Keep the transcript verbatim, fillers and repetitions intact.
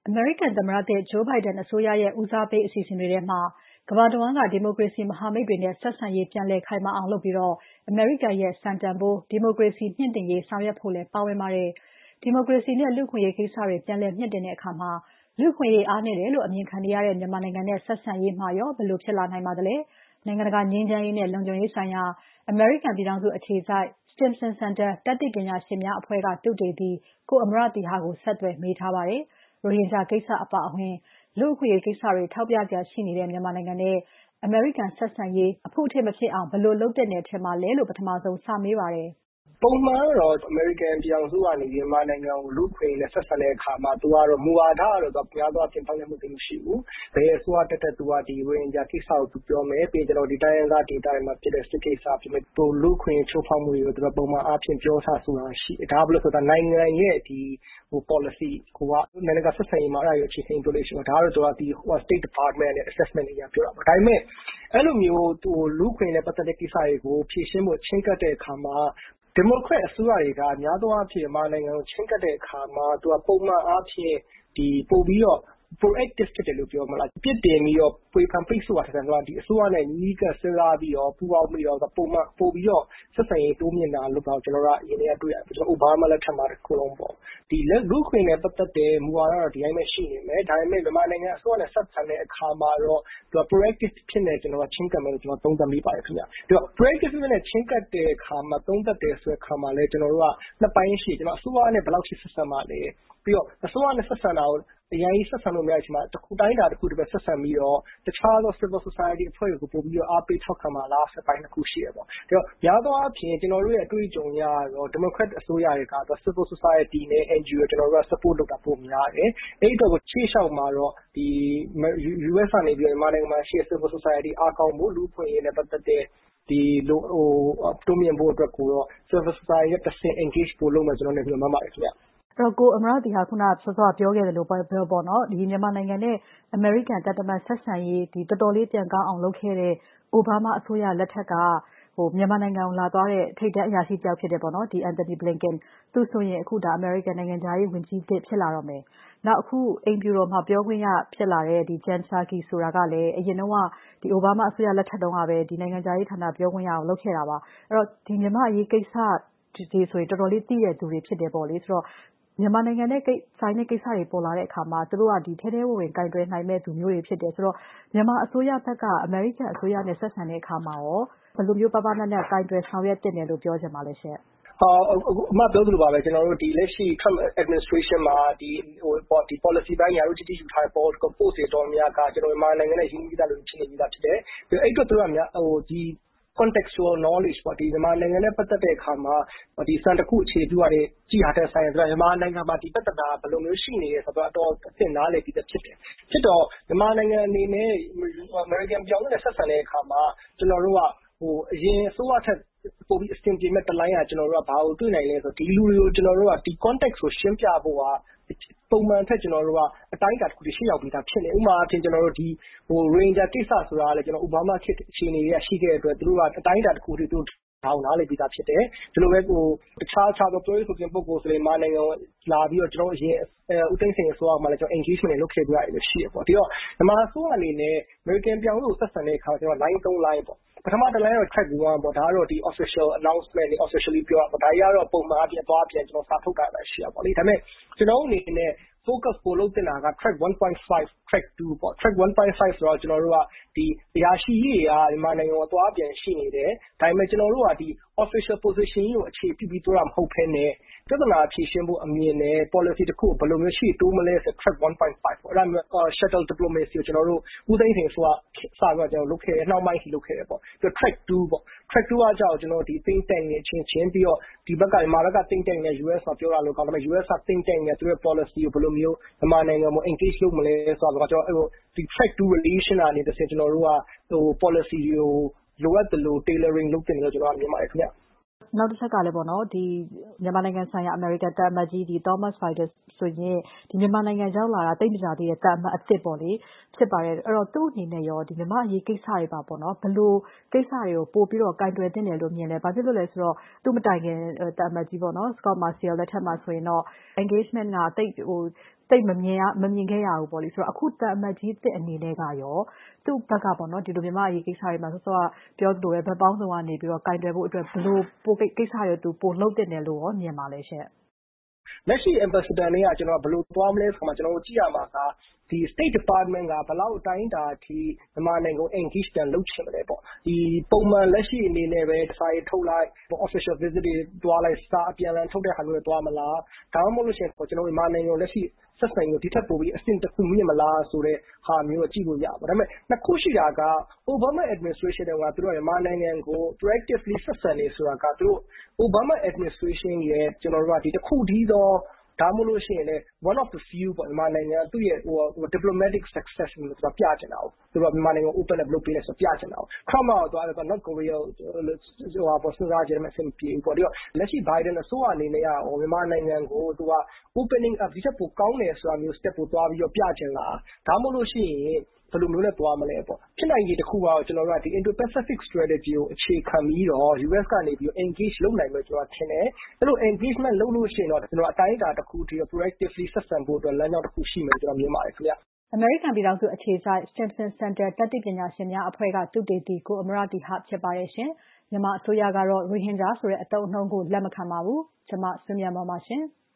အမေရိကန်သမ္မတသစ် Joe Biden အစိုးရရဲ့ ဦးစားပေးအစီအစဉ်တွေထဲမှာ ကမ္ဘာတဝန်းက ဒီမိုကရေစီမဟာမိတ်တွေနဲ့ ဆက်ဆံရေးပြန်လည်ခိုင်မာအောင်လုပ်ပြီး အမေရိကန်ရဲ့ စံတန်ဖိုး ဒီမိုကရေစီမြှင့်တင်ရေးဆောင်ရွက်ဖို့လည်းပါဝင်ပါတယ်။ ဒီမိုကရေစီနဲ့ လူ့အခွင့်အရေးကိစ္စတွေပြန်လည်မြှင့်တင်တဲ့အခါ လူ့အခွင့်အရေးအားနည်းတယ်လို့ အမြင်ခံနေရတဲ့ မြန်မာနိုင်ငံနဲ့ ဆက်ဆံရေးမှာရော ဘယ်လိုဖြစ်လာနိုင်ပါသလဲ။ နိုင်ငံတကာငြိမ်းချမ်းရေးနဲ့ လုံခြုံရေးဆိုင်ရာ အမေရိကန်ပြည်ထောင်စုအခြေစိုက် Stimson Center တတ်သိပညာရှင်များအဖွဲ့က သုတေသီ ကိုအမရသီဟကို ဆက်သွယ်မေးထားပါတယ်။ ရိုဟင်ဂျာကိစ္စအပါအဝင် လူ့အခွင့်အရေးကိစ္စတွေထောက်ပြစရာရှိနေတဲ့ မြန်မာနိုင်ငံနဲ့ အမေရိကန်ဆက်ဆံရေးအဖုအထစ်မဖြစ်အောင် ဘယ်လိုလုပ်သင့်တယ်ထင်ပါလဲလို့ ပထမဆုံး စမေးပါတယ်။ပုံမှန်ကတော့အမေရိကန်ပြည်ထောင်စုကနေမြန်မာနိုင်ငံကိုလူ့အခွင့်အရေးနဲ့ဆက်ဆံတဲ့အခါမှာသူကတော့မူဝါဒကတော့များသောအားဖြင့်ပြောင်းလဲမှုသိမရှိဘူး။ဘယ်အစိုးရတက်တက်သူကဒီရိုဟင်ဂျာကိစ္စကိုသူပြောမယ်ပြီးကျွန်တော်ဒီတိုင်းရင်းသားဒေသတွေမှာဖြစ်တဲ့စစ်ကိစ္စဖြစ်မယ်သူလူ့အခွင့်အရေးချိုးဖောက်မှုတွေကိုသူကပုံမှန်အားဖြင့်ပြောထားဆိုတာရှိတယ်။ဒါဘယ်လိုဆိုတာနိုင်ငံရဲ့ဒီဟို policy ကိုကနိုင်ငံကဆက်ဆံရေးမှာအဲ့ဒါကိုအခြေခံပြောလို့ရှိရင်ဒါကတော့သူကဒီ State Department နဲ့ assessment တွေပြောတာပေါ့။ဒါပေမဲ့အဲ့လိုမျိုးသူလူ့အခွင့်အရေးနဲ့ပတ်သက်တဲ့ကိစ္စတွေကိုဖြေရှင်းဖို့ချင်းကပ်တဲ့အခါမှာဒီမိုကရက်အစိုးရတွေကများသောအားဖြင့်မြန်မာနိုင်ငံကိုချင်းကပ်တဲ့အခါမှာသူကပုံမှန်အားဖြင့်ဒီပို့ပြီးတော့ proactive ဖြစ်တယ်လို့ပြောမလားပြစ်တင်ပြီးတော့ပွေခံပိတ်ဆို့တာတဲ့ဒီအစိုးရနဲ့ညီကစဉ်းစားပြီးတော့ပူးပေါင်းပြီးတော့ပုံမှန်ပို့ပြီးတော့ဆက်ဆံရေးတိုးမြင့်တာလို့တော့ကျွန်တော်တို့အရင်ကတွေ့ရတယ်ကျွန်တော်အိုဘားမားလက်ထက်မှာတစ်ခုလုံးပေါ့ဒီလက်လူ့ခွင့်နဲ့ပတ်သက်တဲ့မူဝါဒတော့ဒီတိုင်းပဲရှိနေမယ်ဒါပေမဲ့မြန်မာနိုင်ငံအစိုးရနဲ့ဆက်ဆံတဲ့အခါမှာတော့သူက proactive ဖြစ်နေကျွန်တော်ချင်းကပ်မယ်လို့ကျွန်တော်သုံးသပ်မိပါတယ်ခင်ဗျဒီတော့ proactive နဲ့ချင်းကပ်တဲ့အခါမှာသုံးသပ်တယ်ဆိုတဲ့အခါမှာလဲကျွန်တော်တို့ကနှစ်ပိုင်းရှိကျွန်တော်အစိုးရနဲ့ဘယ်လောက်ထိဆက်ဆံပါလဲပြီးတော့အစိုးရနဲ့ဆက်ဆံတာကိုအရင်ဆက်ဆံလို့မရချင်မှာတစ်ခုတိုင်းတာတစ်ခုတစ်ပဲဆက်ဆံပြီးတော့တခြားသော civil society အဖွဲ့တွေကိုပို့ပြီးတော့အားပေးထောက်ခံပါလားဆက်ပိုင်းတစ်ခုရှိရပေါ့ဒါတော့များသောအားဖြင့်ကျွန်တော်တို့ရဲ့အတွေ့အကြုံရတော့ Democrat အစိုးရတွေကတော့ civil society နဲ့ N G O ကျွန်တော်တို့က support လုပ်တာပိုများတယ်အဲ့တော့ကိုချေးလျှောက်မှာတော့ဒီ U S ကနေပြီးတော့မြန်မာနိုင်ငံမှာရှိတဲ့ civil society အားကောင်းဖို့လူ့အခွင့်အရေးနဲ့ပတ်သက်တဲ့ဒီလိုဟိုတိုးမြင့်ဖို့အတွက်ကိုတော့ civil society ရဲ့တစ်ဆင့် engage ပို့လို့မှကျွန်တော်လည်းပြောမှပါတယ်ခင်ဗျအဲ့တော့ကိုအမရသီဟာခုနစောစောပြောခဲ့တယ်လို့ပြောပေါ့နော်ဒီမြန်မာနိုင်ငံနဲ့အမေရိကန်တပ်တမန်ဆက်ဆံရေးဒီတော်တော်လေးပြန်ကောင်းအောင်လုပ်ခဲ့တဲ့အိုဘားမားအစိုးရလက်ထက်ကဟိုမြန်မာနိုင်ငံကိုလာသွားတဲ့ထိပ်တန်းအရာရှိတယောက်ဖြစ်တယ်ပေါ့နော်ဒီ Anthony Blinken သူဆိုရင်အခုဒါအမေရိကန်နိုင်ငံသားရေးဝန်ကြီးသစ်ဖြစ်လာတော့မယ်။နောက်အခုအိမ်ဖြူတော်မှာပြောခွင့်ရဖြစ်လာတဲ့ဒီ Jen Psaki ဆိုတာကလည်းအရင်တော့ကဒီအိုဘားမားအစိုးရလက်ထက်တုန်းကပဲဒီနိုင်ငံသားရေးဌာနပြောခွင့်ရအောင်လုပ်ခဲ့တာပါ။အဲ့တော့ဒီမြန်မာအရေးကိစ္စဒီဆိုရင်တော်တော်လေးသိတဲ့သူတွေဖြစ်တယ်ပေါ့လေဆိုတော့မြန်မာနိုင်ငံနဲ့ကိဆိုင်တဲ့ကိစ္စတွေပေါ်လာတဲ့အခါမှာသူတို့ကဒီထဲထဲဝင်ဝင်ကင်တွယ်နိုင်မဲ့သူမျိုးတွေဖြစ်တယ်ဆိုတော့မြန်မာအစိုးရဘက်ကအမေရိကန်အစိုးရနဲ့ဆက်ဆံတဲ့အခါမှာရောဘယ်လိုမျိုးပပနတ်နတ်ကင်တွယ်ဆောင်ရွက်တင်တယ်လို့ပြောချင်ပါလဲရှင့်ဟာအမပြောသလိုပါပဲကျွန်တော်တို့ဒီလက်ရှိ Trump administration မှာဒီဟိုဒီ policy ပိုင်းရာတို့တတိယူထားတဲ့ post ကို post တွေတော်များကကျွန်တော်မြန်မာနိုင်ငံနဲ့ရင်းနှီးပြီးသားလို့ဖြစ်နေပြီးသားဖြစ်တယ်ပြီးအဲ့တော့သူကများဟိုဒီ contextual knowledge ပေါ့ဒီမြန်မာနိုင်ငံနဲ့ပတ်သက်တဲ့အခါမှာဒီစံတစ်ခုအခြေပြုရတဲ့ကြည်ဟာတဲ့ဆိုင်ရာဆိုတော့မြန်မာနိုင်ငံမှာဒီပြဿနာဘယ်လိုမျိုးရှိနေလဲဆိုတော့အတော်အသင့်နားလည်ပြီးဖြစ်တယ်ဖြစ်တော့မြန်မာနိုင်ငံအနေနဲ့ American ပြောင်းလဲဆက်ဆံတဲ့အခါမှာကျွန်တော်တို့ကဟိုအရင်အစိုးရထက်ပိုပြီးအဆင်ပြေမဲ့တလိုင်းကကျွန်တော်တို့ကဘာကိုတွေ့နိုင်လဲဆိုတော့ဒီလူတွေကိုကျွန်တော်တို့ကဒီ context ကိုရှင်းပြဖို့ကပုံမှန်ထက်ကျွန်တော်တို့ကအတိုင်းအတာတစ်ခုတည်းရှေ့ရောက်ပြီးသားဖြစ်နေဥပမာအဖြစ်ကျွန်တော်တို့ဒီဟို Ranger ကိစ္စဆိုတာလည်းကျွန်တော် Obama ခေတ်အခြေအနေတွေကရှိခဲ့တဲ့အတွက်သူတို့ကအတိုင်းအတာတစ်ခုတည်းသူထောင်နားလည်ပြီးသားဖြစ်တယ်ဒီလိုပဲဟိုတခြားခြားသောပြောရေးဆိုခြင်းပုဂ္ဂိုလ်ဆိုရင်မာနိုင်ငံကိုလာပြီးတော့ကျွန်တော်အရင်ဦးသိန်းစိန်အစိုးရမှာလည်းကျွန်တော် engagement တွေလုပ်ခဲ့ပြရတယ်လို့ရှိရပေါ့ဒီတော့မြန်မာအစိုးရအနေနဲ့ American ပြောင်းလို့ဆက်ဆံတဲ့အခါကျွန်တော် line သုံး line ပေါ့ပထမတစ် line တော့ track one ပေါ့ဒါကတော့ဒီ official announcement တွေ officially ပြောတာပေါ့ဒါကြီးကတော့ပုံမှန်အပြင်သွားပြန်ကျွန်တော်စာထုတ်တာပဲရှိရပါလိမ့်ဒါပေမဲ့ကျွန်တော်အနေနဲ့ focus ပို့လို့တင်တာက track one point five track two ပေါ့ track one point five ဆိုတော့ကျွန်တော်တို့ကဒီအရာရှိကြီးတွေကမြန်မာနိုင်ငံကိုသွားပြန်ရှိနေတယ်ဒါပေမဲ့ကျွန်တော်တို့ကဒီ official position ကိုအခြေပြုပြီးပြောတာမဟုတ်ဘဲနဲ့ပြဿနာဖြေရှင်းဖို့အမြင်နဲ့ policy တစ်ခုဘယ်လိုမျိုးရှိတိုးမလဲဆို track one point five ပေါ့အဲ့ဒါမျိုး shuttle diplomacy ကိုကျွန်တော်တို့ဦးသိန်းစိန်ဆိုတာစပြီးတော့ကျွန်တော်လုပ်ခဲ့တယ်နှောင်းပိုင်းထိလုပ်ခဲ့တယ်ပေါ့ပြီး track two ပေါ့ track two ကကြောက်ကျွန်တော်ဒီ think tank နဲ့ချင်းချင်းပြီးတော့ဒီဘက်ကမြန်မာဘက်က think tank နဲ့ U S မှာပြောတာလို့ကောင်းတယ် U S က think tank နဲ့သူရဲ့ policy ကိုဘယ်လိုမျိုးမြန်မာနိုင်ငံမှာ engage လုပ်မလဲဆိုတော့ကျွန်တော်ဒီ track two relation အနေနဲ့ကျွန်တော်တို့ကဟို policy ကိုလိုအပ်တယ်လို့ tailoring လုပ်တင်လို့ကျွန်တော်မြင်ပါတယ်ခင်ဗျနောက်တစ်ချက်ကလည်းပေါ့နော်ဒီမြန်မာနိုင်ငံဆိုင်ရာ American တပ်အမတ်ကြီးဒီ Thomas Valdez ဆိုရင်ဒီမြန်မာနိုင်ငံရောက်လာတာတိတ်မကြသေးတဲ့တပ်အမတ်အစ်စ်ပေါ့လေဖြစ်ပါတယ်အဲ့တော့သူ့အနေနဲ့ရောဒီမြန်မာအရေးကိစ္စတွေပါပေါ့နော်ဘယ်လိုကိစ္စတွေကိုပို့ပြီးတော့ကင်တွယ်တင်တယ်လို့မြင်လဲဘာဖြစ်လို့လဲဆိုတော့သူ့မတိုင်ခင်တပ်အမတ်ကြီးပေါ့နော် Scott Marciel လက်ထက်မှာဆိုရင်တော့ engagement ကတိတ်ဟိုသိပ်မမြင်ရမမြင်ခဲ့ရဘူးပေါ့လေဆိုတော့အခုတန်အမတ်ကြီးတစ်အနေနဲ့ကရောသူ့ဘက်ကပေါ့နော်ဒီလိုမြန်မာအရေးကိစ္စတွေမှာဆောစောကပြောသလိုပဲဗတ်ပေါင်းစုံကနေပြီးတော့ကင်တွယ်ဖို့အတွက်ဘယ်လိုပိုကိစ္စတွေသူပိုလုပ်တင်တယ်လို့ရောမြင်ပါလဲရှင့်လက်ရှိ ambassador တွေကကျွန်တော်ဘယ်လိုသွားမလဲဆိုမှကျွန်တော်ကြည့်ရမှာကဒီ State Department ကဘယ်လောက်အတိုင်းအတာအထိမြန်မာနိုင်ငံကို engage ပြန်လုပ်ချင်မလဲပေါ့ဒီပုံမှန်လက်ရှိအနေနဲ့ပဲစာရေးထုတ်လိုက် official visit တွေတွားလိုက်စာအပြန်အလှန်ထုတ်တဲ့ဟာမျိုးတွေတွားမလားဒါမှမဟုတ်လို့ရှိရင်ကျွန်တော်မြန်မာနိုင်ငံကိုလက်ရှိဆက်ဆံရေးဒီထက်ပိုပြီးအဆင့်တစ်ခုမြင့်မလားဆိုတဲ့ဟာမျိုးကြည့်လို့ရပါဒါပေမဲ့နှစ်ခုရှိတာက Obama administration ကသူတို့မြန်မာနိုင်ငံကို proactively ဆက်ဆံနေဆိုတာကသူတို့ Obama administration ရဲ့ကျွန်တော်တို့ကဒီတစ်ခုတည်းသောဒါမှမဟုတ်လို့ရှိရင်လည်း one of the few ပေါ့မြန်မာနိုင်ငံသူ့ရဲ့ဟို diplomatic success လို့ဆိုတာပြချင်တာ哦သူတို့မြန်မာနိုင်ငံကို open up လုပ်ပေးလဲဆိုပြချင်တာ哦 Trump ကတော့သွားတယ် North Korea ဟိုဟာပေါ်စဉ်းစားကြတယ်မစင်ပြေဘူးပေါ့ဒီတော့လက်ရှိ Biden အစိုးရအနေနဲ့ကဟိုမြန်မာနိုင်ငံကိုသူက opening up ဒီချက်ပိုကောင်းတယ်ဆိုတာမျိုး step ကိုသွားပြီးတော့ပြချင်လားဒါမှမဟုတ်လို့ရှိရင်ဘယ်လိုမျိုးနဲ့သွားမလဲပေါ့ဖြစ်နိုင်ရေးတစ်ခုကတော့ကျွန်တော်တို့ကဒီ Indo-Pacific strategy ကိုအခြေခံပြီးတော့ U S ကနေပြီး engage လုပ်နိုင်မယ်ကျွန်တော်ထင်တယ်အဲ့လို engagement လုပ်လို့ရှိရင်တော့ကျွန်တော်အတိုင်းအတာတစ်ခုတည်း proactively ဆက်ဆံဖို့အတွက်လမ်းကြောင်းတစ်ခုရှိမယ်ကျွန်တော်မြင်ပါတယ်ခင်ဗျအမေရိကန်ပြည်ထောင်စုအခြေစိုက် Stimson Center တတိပညာရှင်များအဖွဲ့ကသုတေသီကိုအမရတိဟဖြစ်ပါတယ်ရှင်မြန်မာအစိုးရကတော့ Rohingya ဆိုတဲ့အသုံးအနှုန်းကိုလက်မခံပါဘူးကျွန်မဆွေးမြတ်ပါပါရှင်